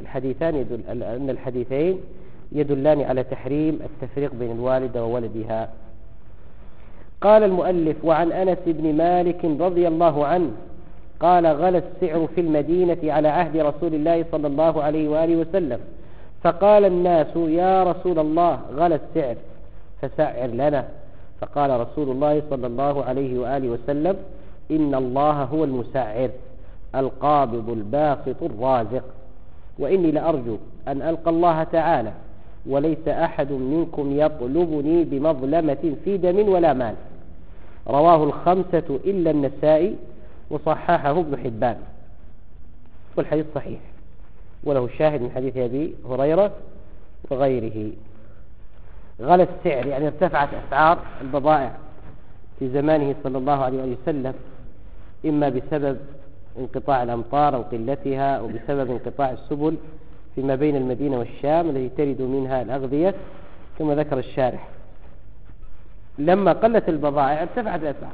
الحديثين يدلان على تحريم التفريق بين الوالدة وولدها. قال المؤلف: وعن أنس بن مالك رضي الله عنه قال: غلى السعر في المدينة على عهد رسول الله صلى الله عليه وآله وسلم، فقال الناس: يا رسول الله، غلى السعر فسعر لنا. فقال رسول الله صلى الله عليه وآله وسلم: إن الله هو المسعر القابض الباسط الرازق، وإني لأرجو أن ألقى الله تعالى وليس أحد منكم يطلبني بمظلمة في دم ولا مال. رواه الخمسة إلا النسائي، وصححه ابن حبان، والحديث صحيح، وله شاهد من حديث أبي هريرة وغيره. غلى السعر يعني ارتفعت أسعار البضائع في زمانه صلى الله عليه وسلم، إما بسبب انقطاع الأمطار أو قلتها، أو بسبب انقطاع السبل فيما بين المدينة والشام التي ترد منها الأغذية كما ذكر الشارح. لما قلت البضائع ارتفعت الأسعار،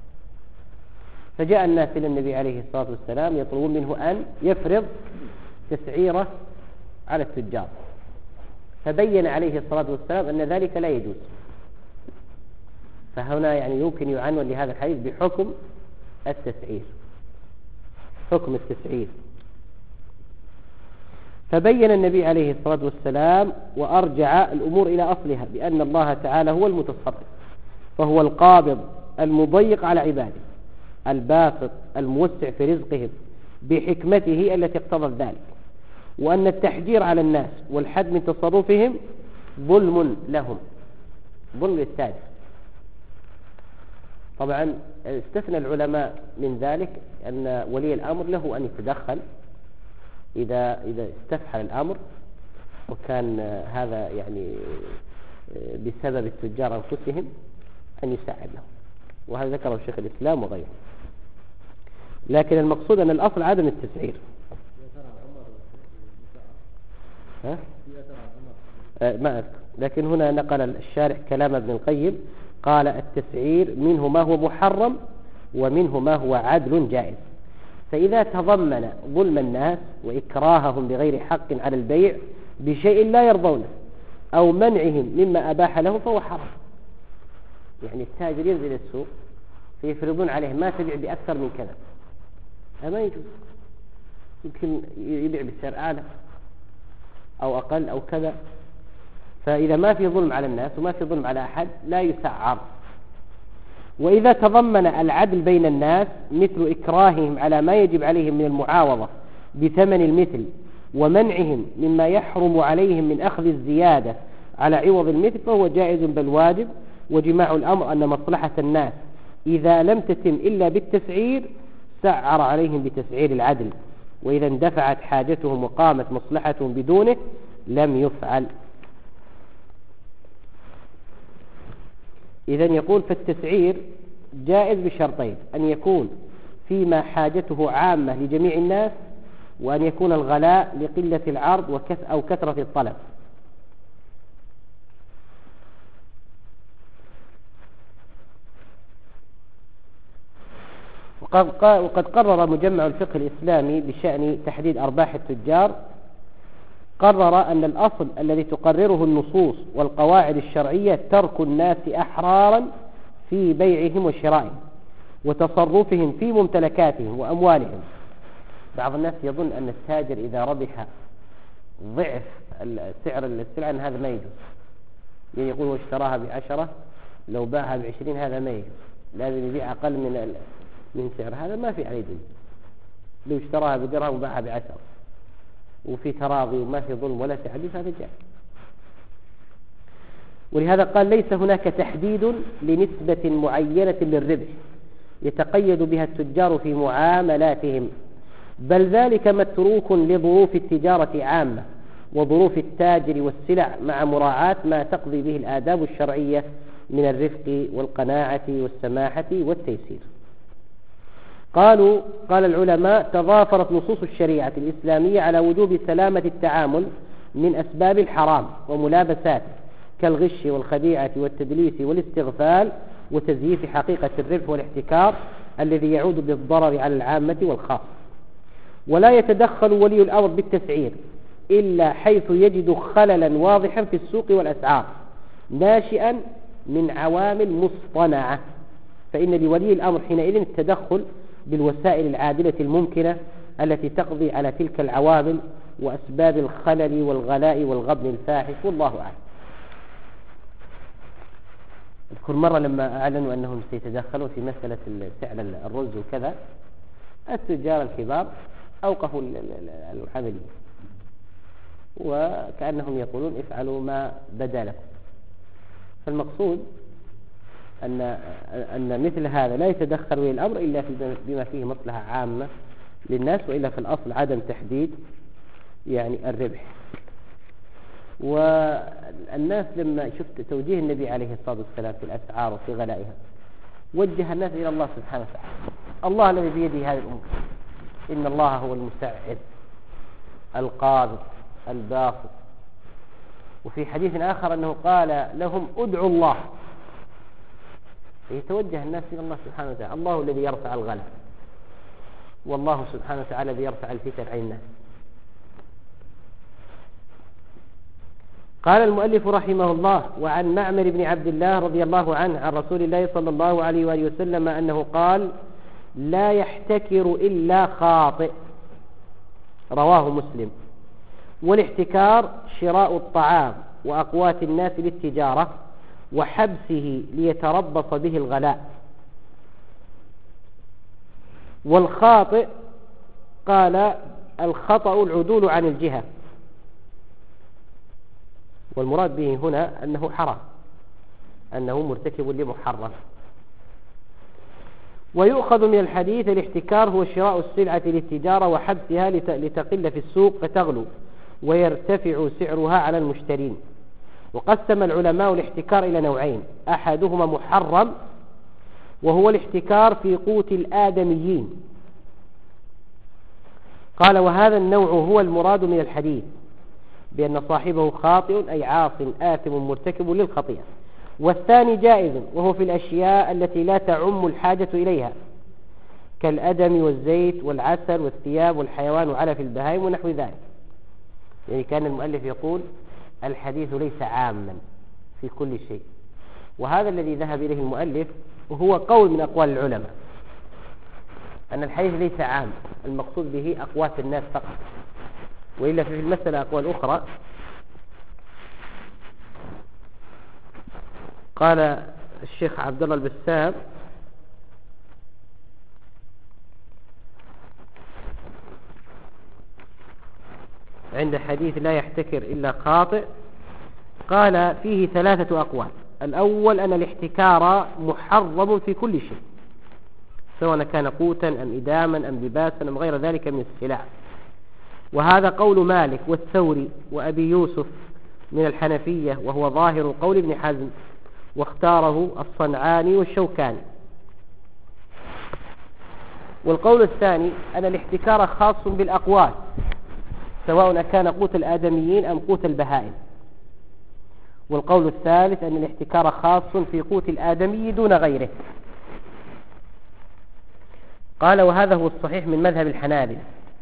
فجاء الناس إلى النبي عليه الصلاة والسلام يطلبون منه أن يفرض تسعيره على التجار، فبين عليه الصلاة والسلام أن ذلك لا يجوز. فهنا يعني يمكن يعنون لهذا الحديث بحكم التسعير، حكم التسعير. فبين النبي عليه الصلاة والسلام وأرجع الأمور إلى أصلها بأن الله تعالى هو المتصرف، فهو القابض المضيق على عباده، الباسط الموسع في رزقهم بحكمته التي اقتضت ذلك، وأن التحجير على الناس والحد من تصرفهم ظلم لهم، ظلم للتاجر. طبعا استثنى العلماء من ذلك أن ولي الأمر له أن يتدخل إذا استفحل الأمر، وكان هذا يعني بسبب التجار أنفسهم أن يساعد لهم، وهذا ذكره شيخ الإسلام وغيره. لكن المقصود أن الأصل عدم التسعير. ما أذكر، لكن هنا نقل الشارح كلام ابن القيم، قال: التسعير منه ما هو محرم ومنه ما هو عدل جائز. فإذا تضمن ظلم الناس وإكراههم بغير حق على البيع بشيء لا يرضونه أو منعهم مما أباح له فهو حرام. يعني التاجر ينزل السوق فيفرضون عليه ما تبيع بأكثر من كذا، هذا ما يجوز، يمكن يبيع بسعر أعلى أو أقل أو كذا. فإذا ما في ظلم على الناس وما في ظلم على أحد لا يسعر. وإذا تضمن العدل بين الناس مثل إكراههم على ما يجب عليهم من المعاوضة بثمن المثل ومنعهم مما يحرم عليهم من أخذ الزيادة على عوض المثل فهو جائز بل واجب. وجماع الأمر أن مصلحة الناس إذا لم تتم إلا بالتسعير سعر عليهم بتسعير العدل، وإذا اندفعت حاجتهم وقامت مصلحتهم بدونه لم يفعل. إذن يقول فالتسعير جائز بشرطين: أن يكون فيما حاجته عامة لجميع الناس، وأن يكون الغلاء لقلة العرض أو كثرة الطلب. وقد قرر مجمع الفقه الإسلامي بشأن تحديد أرباح التجار، قرر أن الأصل الذي تقرره النصوص والقواعد الشرعية ترك الناس أحرارا في بيعهم وشرائهم وتصرفهم في ممتلكاتهم وأموالهم. بعض الناس يظن أن التاجر إذا ربح ضعف سعر السلعة أن هذا ما يجوز، يعني يقول اشتراها ب10 لو باعها ب20 هذا ما يجوز، لازم يبيع أقل من سعر، هذا ما في عليه دليل. لو اشتراها بدرهم وباعها ب10 وفي تراضي وما في ظلم ولا تعديل هذا جائز. ولهذا قال: ليس هناك تحديد لنسبة معينة للربح يتقيد بها التجار في معاملاتهم، بل ذلك متروك لظروف التجارة عامة وظروف التاجر والسلع مع مراعاة ما تقضي به الآداب الشرعية من الرفق والقناعة والسماحة والتيسير. قال العلماء: تضافرت نصوص الشريعة الإسلامية على وجوب سلامة التعامل من أسباب الحرام وملابساته كالغش والخديعة والتدليس والاستغفال وتزييف حقيقة الربح والاحتكار الذي يعود بالضرر على العامة والخاصة. ولا يتدخل ولي الأمر بالتسعير إلا حيث يجد خللا واضحا في السوق والأسعار ناشئا من عوامل مصطنعة، فإن لولي الأمر حينئذ التدخل بالوسائل العادلة الممكنة التي تقضي على تلك العوامل وأسباب الخلل والغلاء والغبن الفاحش، والله أعلم. أذكر مرة لما أعلنوا أنهم سيتدخلوا في مسألة سعر الرز وكذا، التجار الكبار أوقفوا العملية وكأنهم يقولون افعلوا ما بدا لكم. فالمقصود أن مثل هذا لا يتدخل ولي الأمر إلا بما فيه مصلحة عامة للناس، وإلا في الأصل عدم تحديد يعني الربح. والناس لما شفت توجيه النبي عليه الصلاة والسلام في الأسعار وفي غلائها وجه الناس إلى الله سبحانه وتعالى، الله الذي بيده هذه الأمور، إن الله هو المسعر القابض الباسط. وفي حديث آخر أنه قال لهم ادعوا الله، يتوجه الناس إلى الله سبحانه وتعالى، الله الذي يرفع الغلا، والله سبحانه وتعالى الذي يرفع الفتن عن الناس. قال المؤلف رحمه الله: وعن معمر بن عبد الله رضي الله عنه عن رسول الله صلى الله عليه وآله وسلم أنه قال: لا يحتكر إلا خاطئ، رواه مسلم. والاحتكار شراء الطعام وأقوات الناس للتجارة وحبسه ليتربص به الغلاء. والخاطئ قال الخطأ العدول عن الجهة، والمراد به هنا أنه حرام، أنه مرتكب لمحرم. ويؤخذ من الحديث الاحتكار هو شراء السلعة للتجارة وحبسها لتقل في السوق فتغلو ويرتفع سعرها على المشترين. وقسم العلماء الاحتكار إلى نوعين: أحدهما محرم وهو الاحتكار في قوت الآدميين. قال: وهذا النوع هو المراد من الحديث بأن صاحبه خاطئ أي عاص آثم مرتكب للخطيئة. والثاني جائز وهو في الأشياء التي لا تعم الحاجة إليها كالأدم والزيت والعسل والثياب والحيوان وعلف البهائم ونحو ذلك. يعني كان المؤلف يقول الحديث ليس عاما في كل شيء، وهذا الذي ذهب إليه المؤلف وهو قول من أقوال العلماء أن الحديث ليس عام، المقصود به أقوات الناس فقط، وإلا في المسألة أقوال أخرى. قال الشيخ عبد الله البسام: عند حديث لا يحتكر إلا خاطئ، قال فيه ثلاثة أقوال. الأول أن الاحتكار محرم في كل شيء، سواء كان قوتا أم إداما أم لباسا أم غير ذلك من السلع، وهذا قول مالك والثوري وأبي يوسف من الحنفية، وهو ظاهر قول ابن حزم، واختاره الصنعاني والشوكاني. والقول الثاني أن الاحتكار خاص بالأقوات، سواء كان قوت الآدميين أم قوت البهائم. والقول الثالث أن الاحتكار خاص في قوت الآدمي دون غيره. قال: وهذا هو الصحيح من مذهب الحنابلة.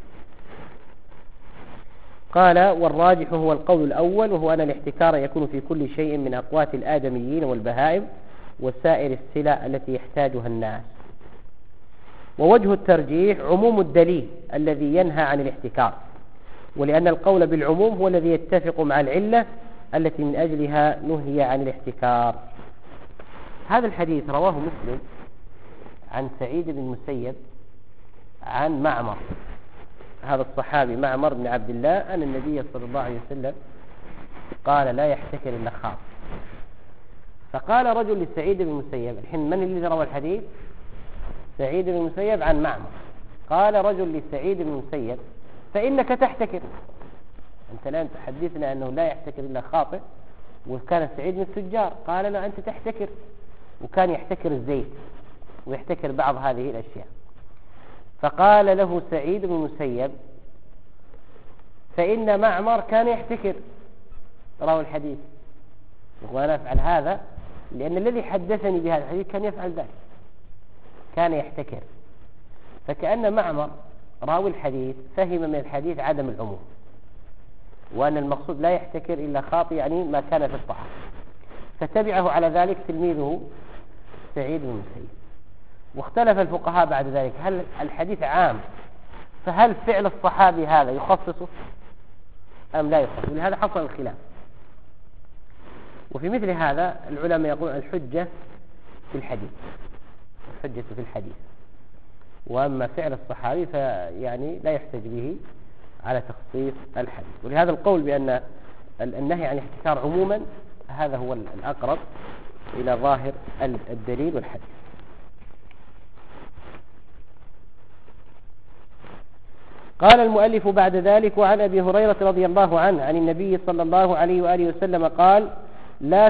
قال: والراجح هو القول الأول، وهو أن الاحتكار يكون في كل شيء من أقوات الآدميين والبهائم وسائر السلع التي يحتاجها الناس. ووجه الترجيح عموم الدليل الذي ينهى عن الاحتكار، ولأن القول بالعموم هو الذي يتفق مع العلة التي من أجلها نهي عن الاحتكار. هذا الحديث رواه مسلم عن سعيد بن المسيب عن معمر، هذا الصحابي معمر بن عبد الله، أن النبي صلى الله عليه وسلم قال: لا يحتكر إلا خاص. فقال رجل لسعيد بن المسيب، الحين من الذي روى الحديث؟ سعيد بن المسيب عن معمر، قال رجل لسعيد بن المسيب فإنك تحتكر، أنت الآن تحدثنا أنه لا يحتكر إلا خاطئ، وكان سعيد من التجار، قال لا أنت تحتكر، وكان يحتكر الزيت ويحتكر بعض هذه الأشياء. فقال له سعيد بن المسيب فإن معمر كان يحتكر، رواه الحديث، وأنا أفعل هذا لأن الذي حدثني بهذا الحديث كان يفعل ذلك، كان يحتكر. فكأن معمر راوي الحديث فهم من الحديث عدم العموم، وأن المقصود لا يحتكر إلا خاطئ، يعني ما كان في الطعام. فتبعه على ذلك تلميذه سعيد بن المسيب. واختلف الفقهاء بعد ذلك، هل الحديث عام، فهل فعل الصحابي هذا يخصصه أم لا يخصصه؟ لهذا حصل الخلاف. وفي مثل هذا العلماء يقولون الحجة في الحديث، الحجة في الحديث، وأما فعل الصحابي فيعني لا يحتج به على تخصيص الحديث. ولهذا القول بأن النهي عن الاحتكار عموما هذا هو الأقرب إلى ظاهر الدليل والحديث. قال المؤلف بعد ذلك: وعن أبي هريرة رضي الله عنه عن النبي صلى الله عليه وآله وسلم قال: لا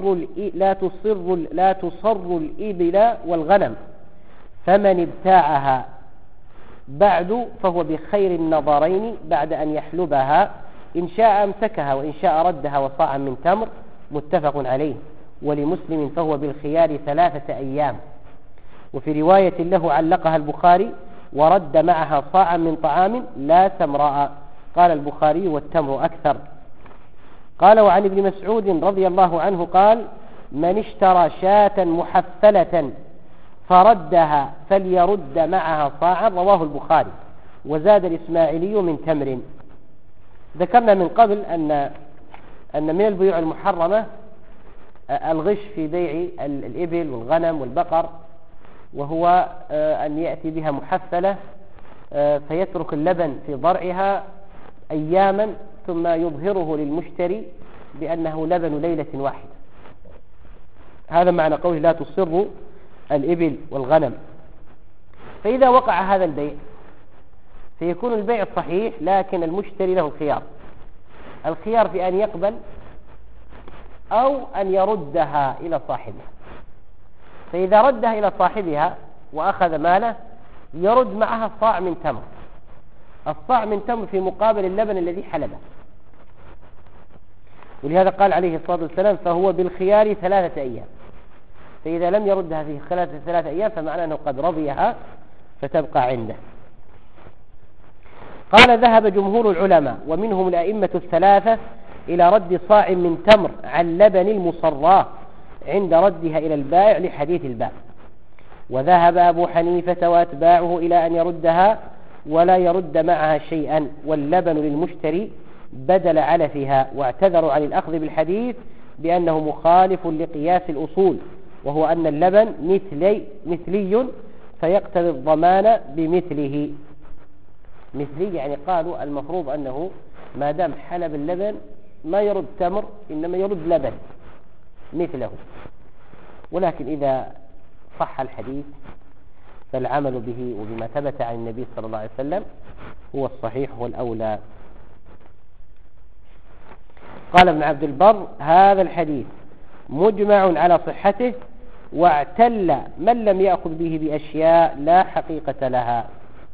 تصر الإبل والغنم، فمن ابتاعها بعد فهو بخير النظرين بعد أن يحلبها، إن شاء أمسكها وإن شاء ردها وصاعا من تمر، متفق عليه. ولمسلم فهو بالخيار 3 أيام. وفي رواية له علقها البخاري: ورد معها صاعا من طعام لا تمراء. قال البخاري: والتمر أكثر. قال: وعن ابن مسعود رضي الله عنه قال: من اشترى شاة محفلة فردها فليرد معها صاعا، رواه البخاري. وزاد الإسماعيلي من تمر. ذكرنا من قبل أن من البيوع المحرمة الغش في بيع الإبل والغنم والبقر، وهو أن يأتي بها محفلة فيترك اللبن في ضرعها أياما ثم يظهره للمشتري بأنه لبن ليلة واحدة. هذا معنى قوله لا تصر الإبل والغنم. فإذا وقع هذا البيع فيكون البيع صحيح، لكن المشتري له خيار، الخيار في أن يقبل أو أن يردها إلى صاحبها. فإذا ردها إلى صاحبها وأخذ ماله يرد معها صاع من تمر، الصاع من تمر في مقابل اللبن الذي حلبه. ولهذا قال عليه الصلاة والسلام: فهو بالخيار 3 أيام. فإذا لم يردها في خلال 3 أيام فمعنى أنه قد رضيها فتبقى عنده. قال: ذهب جمهور العلماء ومنهم الأئمة 3 إلى رد صاع من تمر عن لبن المصراه عند ردها إلى البائع لحديث الباب. وذهب أبو حنيفة وأتباعه إلى أن يردها ولا يرد معها شيئا، واللبن للمشتري بدل علفها. واعتذروا عن الأخذ بالحديث بأنه مخالف لقياس الأصول، وهو أن اللبن مثلي فيقتضي الضمان بمثله. مثلي يعني قالوا المفروض أنه ما دام حلب اللبن ما يرد تمر، إنما يرد لبن مثله. ولكن إذا صح الحديث فالعمل به وبما ثبت عن النبي صلى الله عليه وسلم هو الصحيح والأولى. قال ابن عبد البر: هذا الحديث مجمع على صحته، واعتل من لم يأخذ به بأشياء لا حقيقة لها.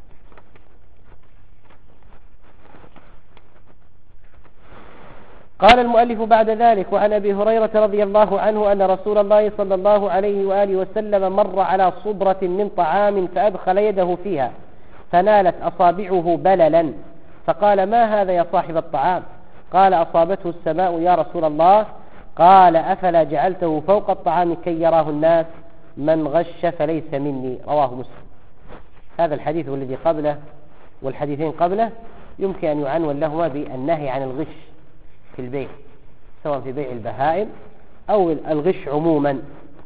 قال المؤلف بعد ذلك: وعن أبي هريرة رضي الله عنه أن رسول الله صلى الله عليه وآله وسلم مر على صبرة من طعام فأدخل يده فيها فنالت أصابعه بللا، فقال: ما هذا يا صاحب الطعام؟ قال: أصابته السماء يا رسول الله. قال: أفلا جعلته فوق الطعام كي يراه الناس؟ من غش فليس مني. رواه مسلم. هذا الحديث والذي قبله والحديثين قبله يمكن أن يعنون لهما بالنهي عن الغش في البيع، سواء في بيع البهائم أو الغش عموما.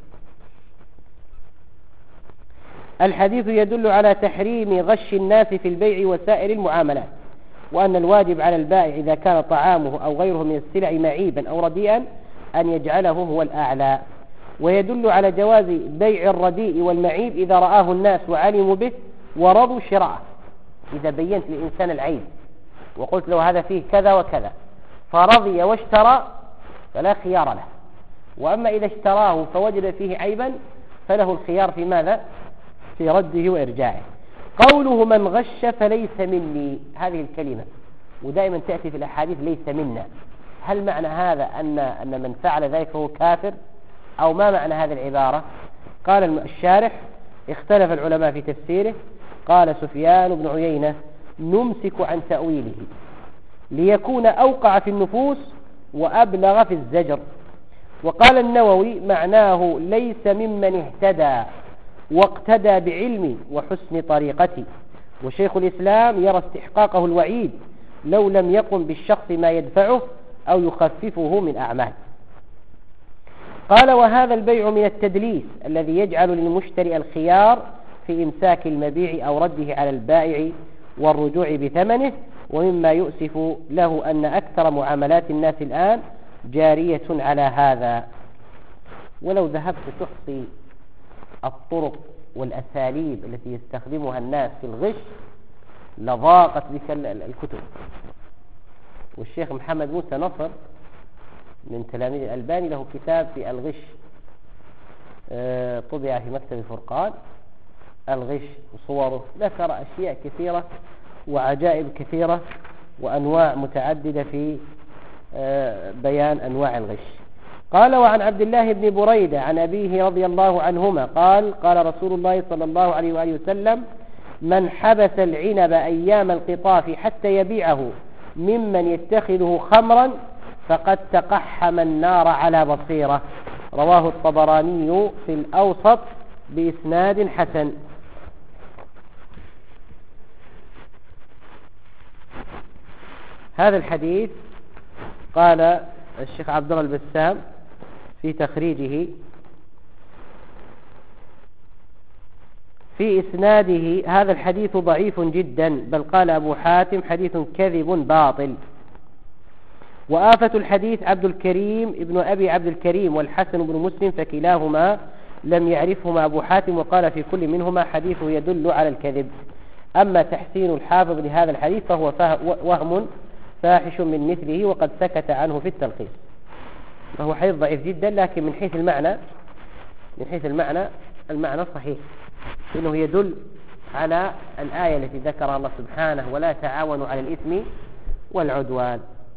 الحديث يدل على تحريم غش الناس في البيع وسائر المعاملات، وأن الواجب على البائع إذا كان طعامه أو غيره من السلع معيبا أو رديئا أن يجعله هو الأعلى. ويدل على جواز بيع الرديء والمعيب إذا رآه الناس وعلموا به ورضوا شراءه. إذا بينت للإنسان العيب وقلت له هذا فيه كذا وكذا فرضي واشترى فلا خيار له. وأما إذا اشتراه فوجد فيه عيبا فله الخيار في ماذا؟ في رده وإرجاعه. قوله من غش فليس مني، هذه الكلمة ودائما تأتي في الأحاديث ليس منا، هل معنى هذا أن من فعل ذلك فهو كافر، أو ما معنى هذه العبارة؟ قال الشارح اختلف العلماء في تفسيره. قال سفيان بن عيينة نمسك عن تأويله ليكون أوقع في النفوس وأبلغ في الزجر. وقال النووي معناه ليس ممن اهتدى واقتدى بعلم وحسن طريقته. وشيخ الإسلام يرى استحقاقه الوعيد لو لم يقم بالشخص ما يدفعه أو يخففه من أعمال. قال وهذا البيع من التدليس الذي يجعل للمشتري الخيار في إمساك المبيع أو رده على البائع والرجوع بثمنه. ومما يؤسف له أن أكثر معاملات الناس الآن جارية على هذا. ولو ذهبت تحصي الطرق والأساليب التي يستخدمها الناس في الغش لضاقت بك الكتب. والشيخ محمد موسى نصر من تلاميذ الألباني له كتاب في الغش طبع في مكتب الفرقان، الغش وصوره، ذكر أشياء كثيرة وعجائب كثيرة وأنواع متعددة في بيان أنواع الغش. قال وعن عبد الله بن بريدة عن أبيه رضي الله عنهما قال قال رسول الله صلى الله عليه وآله وسلم من حبس العنب أيام القطاف حتى يبيعه ممن يتخذه خمرا فقد تقحم النار على بصيرة. رواه الطبراني في الأوسط بإسناد حسن. هذا الحديث قال الشيخ عبد الله البسام في تخريجه في إسناده هذا الحديث ضعيف جدا، بل قال أبو حاتم حديث كذب باطل. وآفة الحديث عبد الكريم ابن أبي عبد الكريم والحسن بن مسلم فكلاهما لم يعرفهما أبو حاتم، وقال في كل منهما حديث يدل على الكذب. أما تحسين الحافظ لهذا الحديث فهو وهم فاحش من مثله وقد سكت عنه في التلخيص. فهو حديث ضعيف جدا، لكن من حيث المعنى صحيح، إنه يدل على الآية التي ذكرها الله سبحانه ولا تعاونوا على الإثم والعدوان.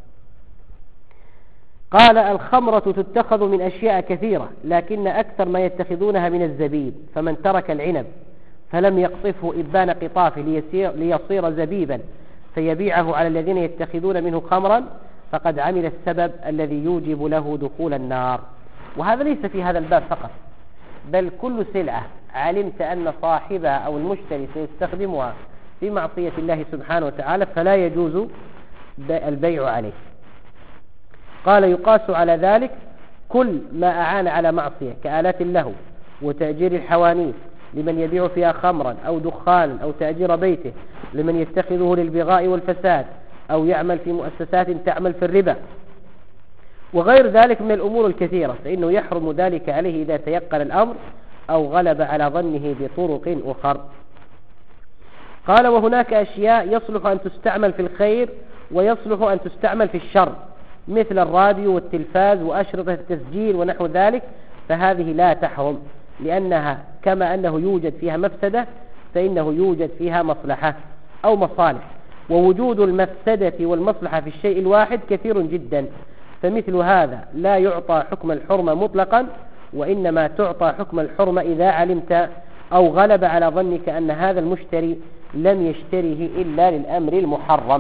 قال الخمرة تتخذ من أشياء كثيرة لكن أكثر ما يتخذونها من الزبيب، فمن ترك العنب فلم يقطفه إبان قطافه ليصير زبيبا فيبيعه على الذين يتخذون منه خمرا فقد عمل السبب الذي يوجب له دخول النار. وهذا ليس في هذا الباب فقط، بل كل سلعة علمت أن صاحبها أو المشتري سيستخدمها في معصية الله سبحانه وتعالى فلا يجوز البيع عليه. قال يقاس على ذلك كل ما أعان على معصية كآلات اللهو وتأجير الحوانيت لمن يبيع فيها خمرا أو دخانا، أو تأجير بيته لمن يتخذه للبغاء والفساد، أو يعمل في مؤسسات تعمل في الربا، وغير ذلك من الأمور الكثيرة، فإنه يحرم ذلك عليه إذا تيقن الأمر أو غلب على ظنه بطرق أخر. قال وهناك أشياء يصلح أن تستعمل في الخير ويصلح أن تستعمل في الشر، مثل الراديو والتلفاز وأشرطة التسجيل ونحو ذلك، فهذه لا تحرم، لأنها كما أنه يوجد فيها مفسدة فإنه يوجد فيها مصلحة أو مصالح، ووجود المفسدة والمصلحة في الشيء الواحد كثير جدا، فمثل هذا لا يعطى حكم الحرمة مطلقا، وإنما تعطى حكم الحرمة إذا علمت أو غلب على ظنك أن هذا المشتري لم يشتريه إلا للأمر المحرم.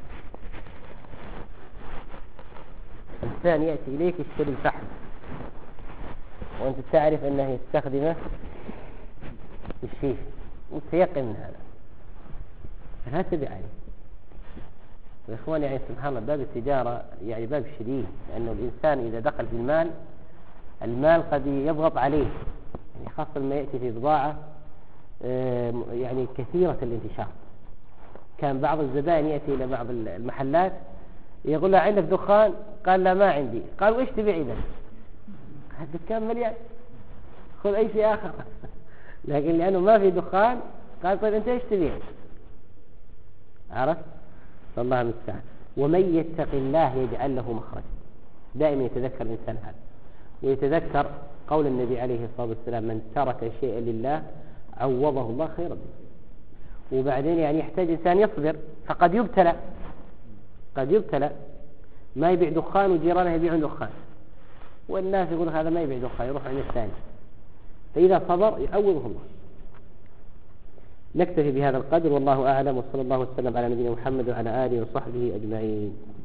إنسان يأتي إليك يشتري الفحم وأنت تعرف أنه يستخدمه في الشيء متيقن من هذا، فلا تبيع عليه. يا إخوان يعني سبحان الله باب التجارة يعني باب شديد، لأنه الإنسان إذا دخل في المال قد يضغط عليه، يعني خاصة لما يأتي في بضاعة يعني كثيرة الانتشار. كان بعض الزبائن يأتي إلى بعض المحلات يقول له عندك دخان؟ قال لا ما عندي. قال وإيش تبيع إذا؟ الدكان مليان، خذ أي شيء آخر. لكن لأنه ما في دخان قال طيب أنت إيش تبيع؟ عرفت؟ فالله المستعان. ومن يتق الله يجعل له مخرج. دائما يتذكر الإنسان هذا، ويتذكر قول النبي عليه الصلاة والسلام: من ترك شيئا لله عوضه الله خيرا منه. وبعدين يعني يحتاج إنسان يصبر، فقد يبتلى، قد يبتلى ما يبيع دخان وجيرانه يبيعون دخان، والناس يقول هذا ما يبيع دخان يروح عند الثاني، فإذا صبر يعوضه الله. نكتفي بهذا القدر، والله أعلم، وصلى الله وسلم على نبينا محمد وعلى آله وصحبه أجمعين.